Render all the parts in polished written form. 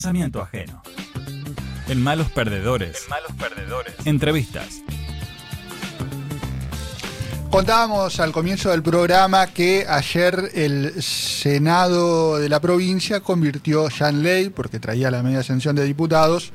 Pensamiento ajeno. En Malos Perdedores. Entrevistas. Contábamos al comienzo del programa que ayer el Senado de la provincia convirtió ya en ley, porque traía la media sanción de diputados,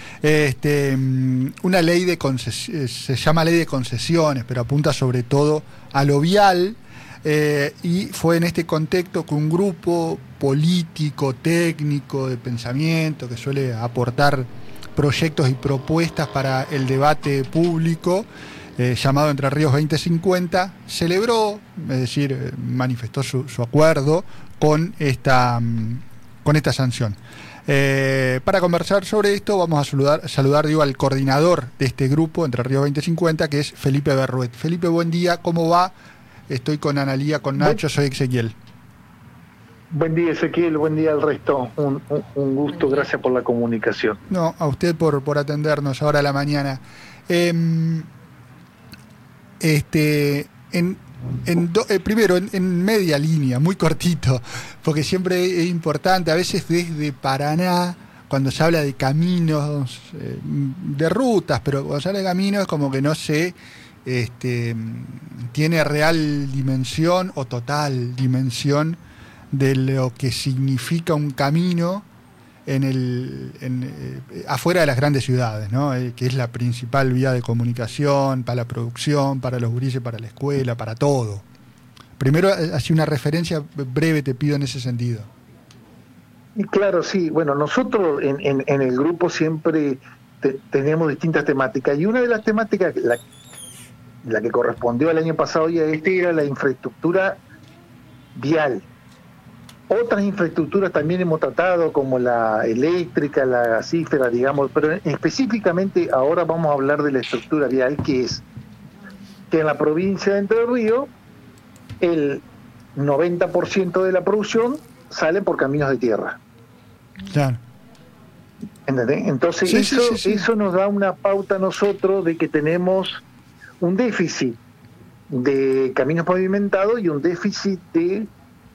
una ley de se llama ley de concesiones, pero apunta sobre todo a lo vial, y fue en este contexto que un grupo político, técnico, de pensamiento, que suele aportar proyectos y propuestas para el debate público, llamado Entre Ríos 2050, celebró, es decir, manifestó su acuerdo con esta sanción. Para conversar sobre esto vamos a saludar al coordinador de este grupo, Entre Ríos 2050, que es Felipe Berruet. Felipe, buen día, ¿cómo va? Estoy con Analía, con Nacho, soy Ezequiel. Buen día, Ezequiel, buen día al resto. Un gusto, gracias por la comunicación. No, a usted por atendernos ahora a la mañana. Primero, en media línea, muy cortito, porque siempre es importante, a veces desde Paraná, cuando se habla de caminos, de rutas, pero cuando se habla de caminos, como que no se tiene real dimensión o total dimensión de lo que significa un camino afuera de las grandes ciudades, ¿no? Que es la principal vía de comunicación para la producción, para los gurises, para la escuela, para todo. Primero, así una referencia breve te pido en ese sentido. Claro, sí. Bueno, nosotros en el grupo siempre tenemos distintas temáticas, y una de las temáticas, la que correspondió al año pasado y a era la infraestructura vial. Otras infraestructuras también hemos tratado, como la eléctrica, la gasífera, digamos, pero específicamente ahora vamos a hablar de la estructura vial, que es que en la provincia de Entre Ríos el 90% de la producción sale por caminos de tierra. Claro. ¿Entendés? Entonces sí. Eso nos da una pauta a nosotros de que tenemos un déficit de caminos pavimentados y un déficit de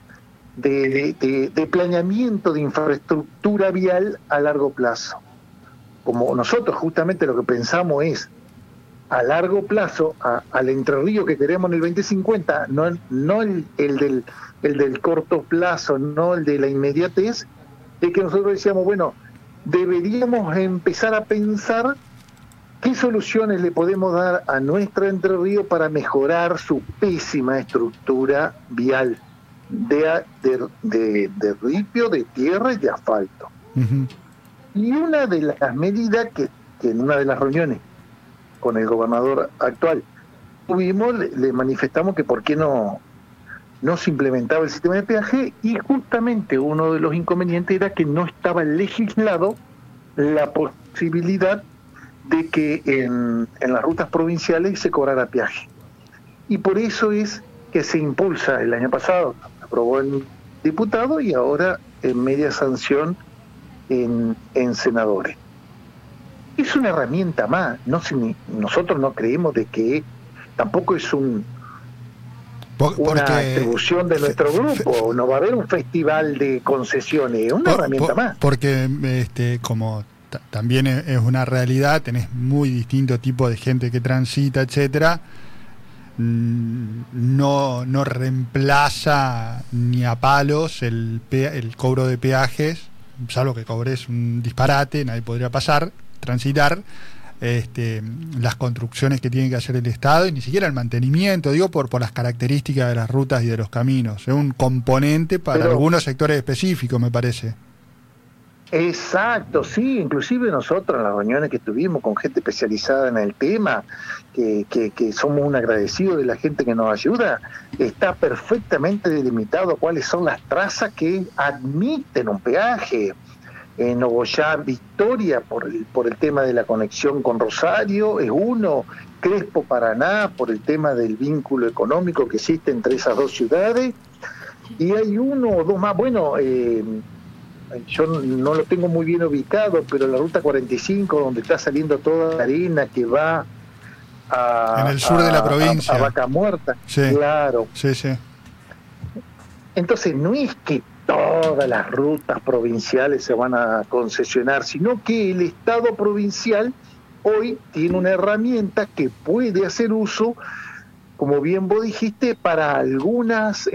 planeamiento de infraestructura vial a largo plazo. Como nosotros justamente lo que pensamos es a largo plazo, al Entre Ríos que queremos en el 2050, no el del corto plazo, no el de la inmediatez, es que nosotros decíamos, bueno, deberíamos empezar a pensar qué soluciones le podemos dar a nuestra Entre Ríos para mejorar su pésima estructura vial de ripio, de tierra y de asfalto. Uh-huh. Y una de las medidas que en una de las reuniones con el gobernador actual tuvimos, le manifestamos que por qué no se implementaba el sistema de peaje, y justamente uno de los inconvenientes era que no estaba legislado la posibilidad de que en las rutas provinciales se cobrara peaje. Y por eso es que se impulsa el año pasado, aprobó el diputado y ahora en media sanción en senadores. Es una herramienta más, nosotros no creemos de que tampoco es una atribución de nuestro grupo, no va a haber un festival de concesiones, es una herramienta más. Porque como también es una realidad, tenés muy distinto tipo de gente que transita, etcétera. No reemplaza ni a palos el cobro de peajes, salvo que cobres un disparate, nadie podría transitar las construcciones que tiene que hacer el Estado, y ni siquiera el mantenimiento, digo, por las características de las rutas y de los caminos. Es un componente para algunos sectores específicos, me parece. Exacto, sí, inclusive nosotros en las reuniones que tuvimos con gente especializada en el tema, que somos un agradecido de la gente que nos ayuda, está perfectamente delimitado cuáles son las trazas que admiten un peaje. En Nogoyá, Victoria, por el tema de la conexión con Rosario, es uno. Crespo, Paraná, por el tema del vínculo económico que existe entre esas dos ciudades, y hay uno o dos más. Bueno, yo no lo tengo muy bien ubicado, pero la ruta 45, donde está saliendo toda la arena que va en el sur de la provincia, a Vaca Muerta, sí. Claro. Sí. Entonces no es que todas las rutas provinciales se van a concesionar, sino que el Estado provincial hoy tiene una herramienta que puede hacer uso, como bien vos dijiste, para algunos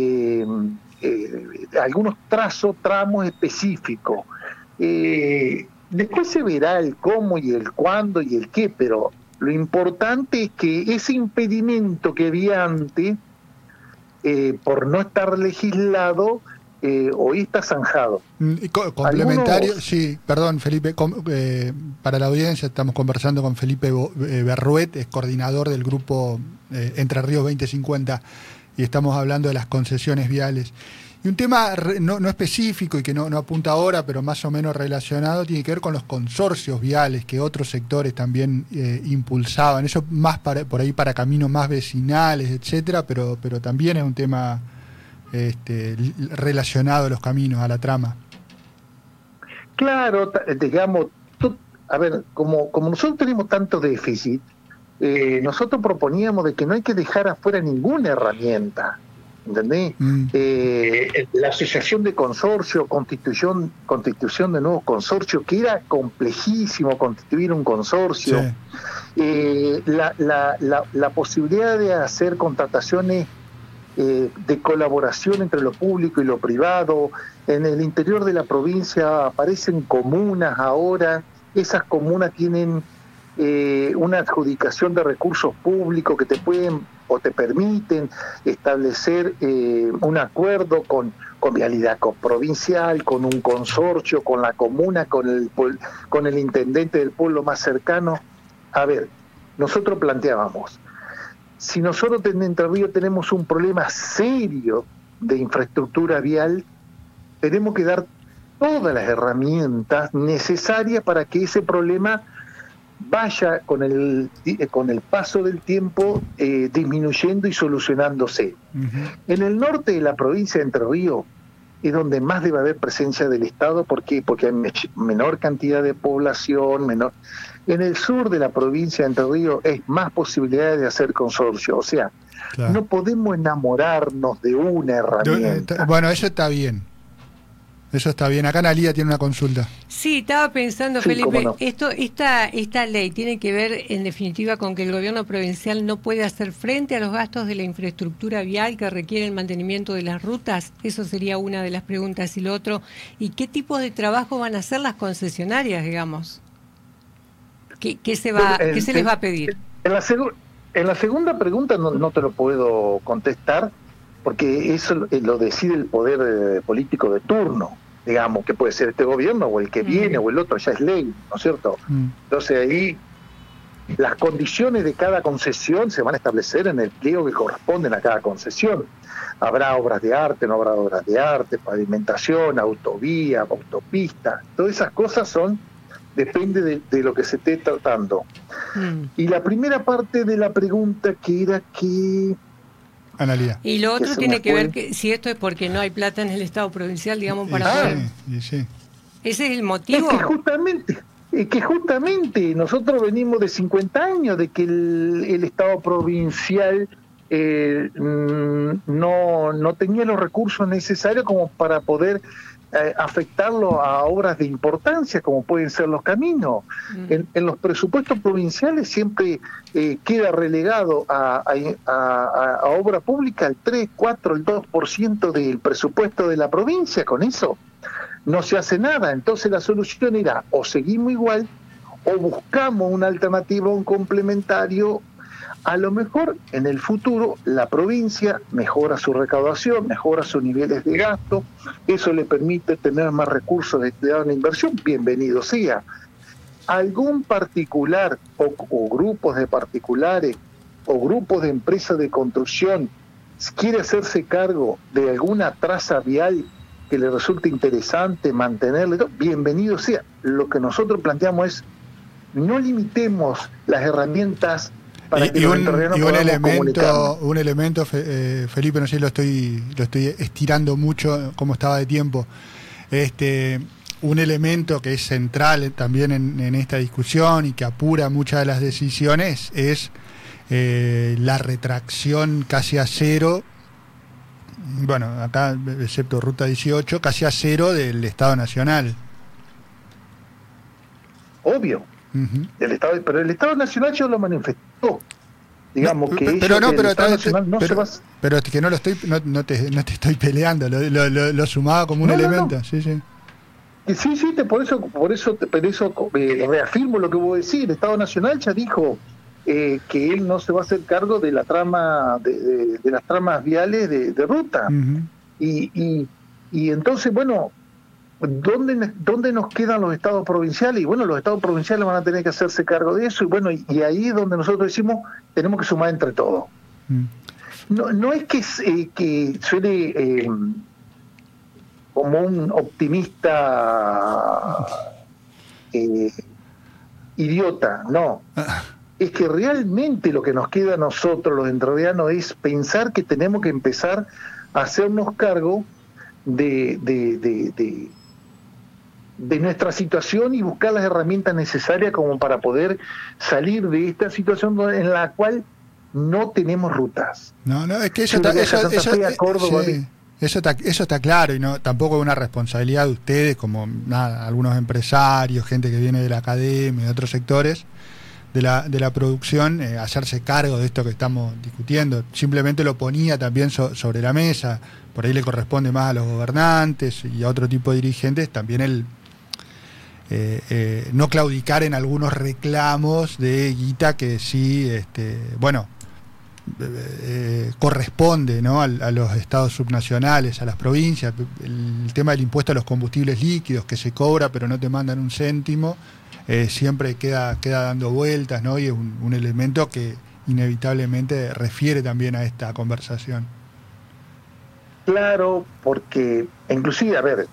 tramos específicos. Después se verá el cómo y el cuándo y el qué, pero lo importante es que ese impedimento que había antes, por no estar legislado, hoy está zanjado. Complementario, sí, perdón, Felipe, para la audiencia estamos conversando con Felipe Berruet, es coordinador del grupo Entre Ríos 2050, y estamos hablando de las concesiones viales. Y un tema no específico y que no apunta ahora, pero más o menos relacionado, tiene que ver con los consorcios viales que otros sectores también impulsaban. Eso más por ahí para caminos más vecinales, etcétera, pero también es un tema relacionado a los caminos, a la trama. Claro, digamos, a ver, como nosotros tenemos tanto déficit, nosotros proponíamos de que no hay que dejar afuera ninguna herramienta, ¿entendés? La asociación de consorcios, constitución de nuevos consorcios, que era complejísimo constituir un consorcio, sí. La posibilidad de hacer contrataciones de colaboración entre lo público y lo privado. En el interior de la provincia aparecen comunas ahora, esas comunas tienen una adjudicación de recursos públicos que te pueden o te permiten establecer un acuerdo con vialidad provincial, con un consorcio, con la comuna, con el intendente del pueblo más cercano. A ver, nosotros planteábamos, si nosotros en Entre Ríos tenemos un problema serio de infraestructura vial, tenemos que dar todas las herramientas necesarias para que ese problema vaya con el paso del tiempo disminuyendo y solucionándose. Uh-huh. En el norte de la provincia de Entre Ríos es donde más debe haber presencia del Estado. ¿Por qué? Porque hay menor cantidad de población, menor. En el sur de la provincia de Entre Ríos es más posibilidades de hacer consorcio. O sea, claro, no podemos enamorarnos de una herramienta. Bueno, eso está bien. Eso está bien. Acá Analía tiene una consulta. Sí, estaba pensando, sí, Felipe, no. Esta ley tiene que ver, en definitiva, con que el gobierno provincial no puede hacer frente a los gastos de la infraestructura vial que requiere el mantenimiento de las rutas. Eso sería una de las preguntas. Y lo otro, ¿y qué tipo de trabajo van a hacer las concesionarias, digamos? ¿Qué se les va a pedir? En la segunda pregunta no te lo puedo contestar, porque eso lo decide el poder político de turno, digamos, que puede ser este gobierno o el que viene o el otro, ya es ley, ¿no es cierto? Entonces ahí las condiciones de cada concesión se van a establecer en el pliego que corresponden a cada concesión. Habrá obras de arte, no habrá obras de arte, pavimentación, autovía, autopista, todas esas cosas depende de lo que se esté tratando. Y la primera parte de la pregunta que era que... Analía. Y lo otro tiene que ver que si esto es porque no hay plata en el Estado provincial, digamos, para poder... Sí. ¿Ese es el motivo? Es que justamente nosotros venimos de 50 años de que el Estado provincial no tenía los recursos necesarios como para poder afectarlo a obras de importancia como pueden ser los caminos. En los presupuestos provinciales siempre queda relegado a obra pública el 3, 4, el 2% del presupuesto de la provincia. Con eso no se hace nada. Entonces la solución era o seguimos igual o buscamos una alternativa, un complementario. A lo mejor en el futuro la provincia mejora su recaudación, mejora sus niveles de gasto, eso le permite tener más recursos destinados a la inversión, bienvenido sea. Algún particular o grupos de particulares o grupos de empresas de construcción quiere hacerse cargo de alguna traza vial que le resulte interesante mantenerle, bienvenido sea. Lo que nosotros planteamos es no limitemos las herramientas. Y un elemento, Felipe, no sé si lo estoy estirando mucho como estaba de tiempo, un elemento que es central también en esta discusión y que apura muchas de las decisiones es la retracción casi a cero bueno, acá, excepto Ruta 18, casi a cero del Estado Nacional. Obvio. El Estado, pero el Estado Nacional yo lo manifestó. Digamos que pero el Estado Nacional no se va. Pero es que no te estoy peleando, lo sumaba como un elemento. Sí. Sí, por eso reafirmo lo que vos decís. El Estado Nacional ya dijo que él no se va a hacer cargo de la trama de las tramas viales de ruta. Y entonces, bueno, ¿dónde nos quedan los estados provinciales? Y bueno, los estados provinciales van a tener que hacerse cargo de eso. Y bueno, y ahí es donde nosotros decimos, tenemos que sumar entre todos. No es que suene como un optimista idiota, no. Es que realmente lo que nos queda a nosotros, los entrerrianos, es pensar que tenemos que empezar a hacernos cargo de nuestra situación y buscar las herramientas necesarias como para poder salir de esta situación en la cual no tenemos rutas. No, es que eso está claro, y no tampoco es una responsabilidad de ustedes, como algunos empresarios, gente que viene de la academia, de otros sectores de la producción, hacerse cargo de esto que estamos discutiendo. Simplemente lo ponía también sobre la mesa. Por ahí le corresponde más a los gobernantes y a otro tipo de dirigentes también el no claudicar en algunos reclamos de guita que sí, corresponde, ¿no?, a los estados subnacionales, a las provincias. El tema del impuesto a los combustibles líquidos, que se cobra pero no te mandan un céntimo, siempre queda dando vueltas, ¿no? Y es un elemento que inevitablemente refiere también a esta conversación. Claro, porque inclusive, a ver,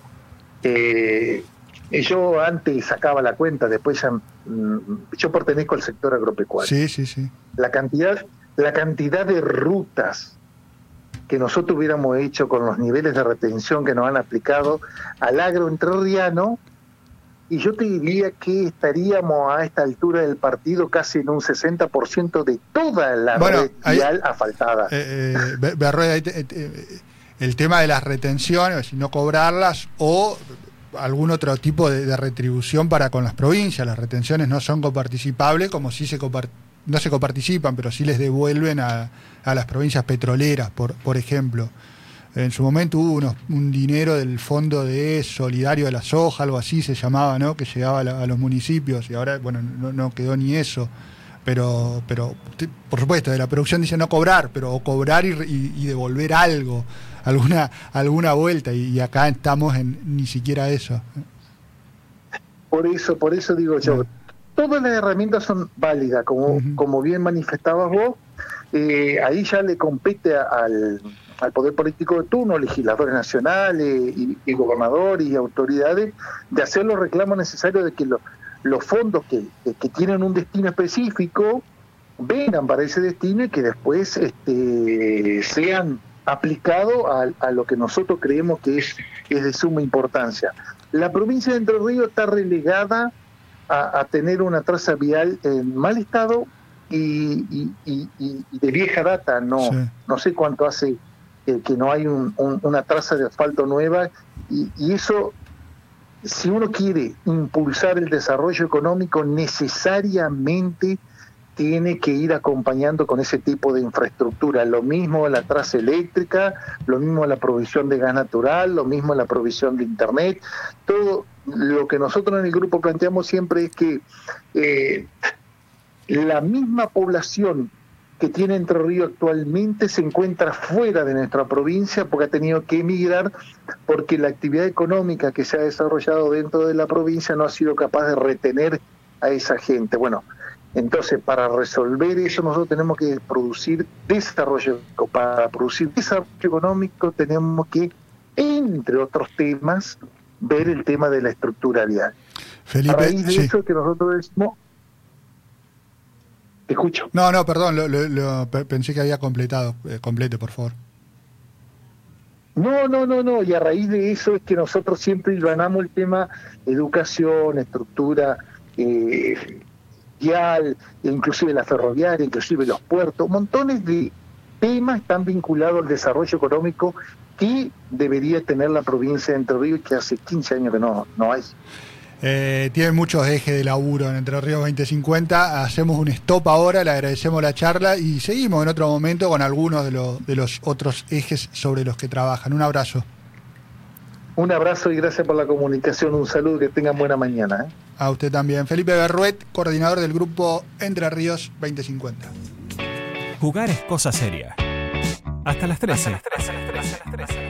yo antes sacaba la cuenta, después ya, yo pertenezco al sector agropecuario. Sí. La cantidad de rutas que nosotros hubiéramos hecho con los niveles de retención que nos han aplicado al agro entrerriano, y yo te diría que estaríamos a esta altura del partido casi en un 60% de toda la red vial asfaltada. El tema de las retenciones, no cobrarlas, o algún otro tipo de retribución para con las provincias. Las retenciones no son coparticipables, como si no se coparticipan, pero sí les devuelven a las provincias petroleras, por ejemplo. En su momento hubo un dinero del Fondo de Solidario de la Soja, algo así se llamaba, ¿no?, que llegaba a los municipios, y ahora, bueno, no quedó ni eso. Pero por supuesto, de la producción dice no cobrar, pero o cobrar y devolver algo, alguna vuelta, y acá estamos en ni siquiera eso. Por eso digo yo, todas las herramientas son válidas, como bien manifestabas vos. Ahí ya le compete al poder político de turno, legisladores nacionales y gobernadores y autoridades, de hacer los reclamos necesarios de que los fondos que tienen un destino específico vengan para ese destino y que después sean aplicados a lo que nosotros creemos que es de suma importancia. La provincia de Entre Ríos está relegada a tener una traza vial en mal estado y de vieja data. No sé cuánto hace que no hay una traza de asfalto nueva, y eso, si uno quiere impulsar el desarrollo económico, necesariamente tiene que ir acompañando con ese tipo de infraestructura. Lo mismo la traza eléctrica, lo mismo la provisión de gas natural, lo mismo la provisión de internet. Todo lo que nosotros en el grupo planteamos siempre es que la misma población que tiene Entre Ríos actualmente se encuentra fuera de nuestra provincia porque ha tenido que emigrar, porque la actividad económica que se ha desarrollado dentro de la provincia no ha sido capaz de retener a esa gente. Bueno, entonces para resolver eso nosotros tenemos que producir desarrollo. Para producir desarrollo económico tenemos que, entre otros temas, ver el tema de la estructura vial. Felipe, a raíz de eso que nosotros decimos... Te escucho. No, perdón, pensé que había completado. Complete, por favor. No, y a raíz de eso es que nosotros siempre hilvanamos el tema educación, estructura vial, inclusive la ferroviaria, inclusive los puertos. Montones de temas están vinculados al desarrollo económico sí debería tener la provincia de Entre Ríos, que hace 15 años que no hay. Tienen muchos ejes de laburo en Entre Ríos 2050. Hacemos un stop ahora, le agradecemos la charla y seguimos en otro momento con algunos de los otros ejes sobre los que trabajan. Un abrazo. Un abrazo y gracias por la comunicación. Un saludo, que tengan buena mañana. A usted también. Felipe Berruet, coordinador del grupo Entre Ríos 2050. Jugar es cosa seria. Hasta las 13.